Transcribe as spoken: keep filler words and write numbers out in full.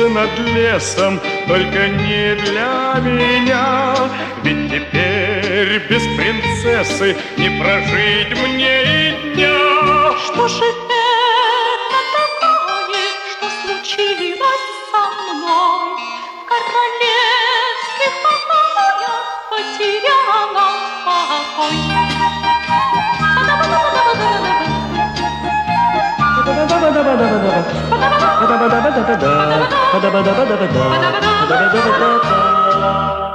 над лесом, только не для меня. Ведь теперь без принцессы не прожить мне и дня. Что же это такое, что случилось со мной? В королевских покоях потеряла покой. Ba-da-ba-da-ba-da-ba-da. Ba-da-ba-da-ba-da-ba-da. Ba-da-ba-da-ba-da-ba-da.